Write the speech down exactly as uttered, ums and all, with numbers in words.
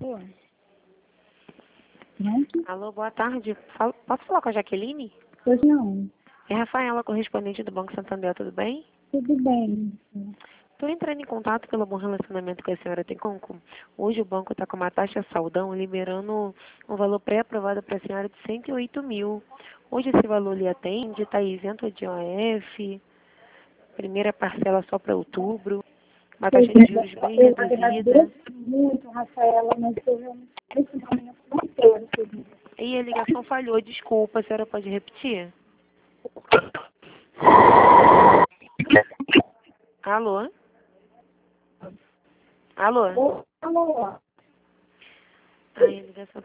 Alô? Pronto? Alô, boa tarde. Fala- posso falar com a Jaqueline? Pois não. É Rafaela, correspondente do Banco Santander, tudo bem? Tudo bem. Estou entrando em contato pelo bom relacionamento que a senhora tem com com- Hoje o banco está com uma taxa saldão, liberando um valor pré-aprovado para a senhora de cento e oito mil. Hoje esse valor lhe atende, está isento de O F, primeira parcela só para outubro, uma Pois taxa de é, juros bem eu reduzida. agradeço muito, Rafaela, mas eu nesse momento não quero seguir. E a ligação falhou, desculpa, a senhora pode repetir? Alô? Alô? Alô? Ai, a ligação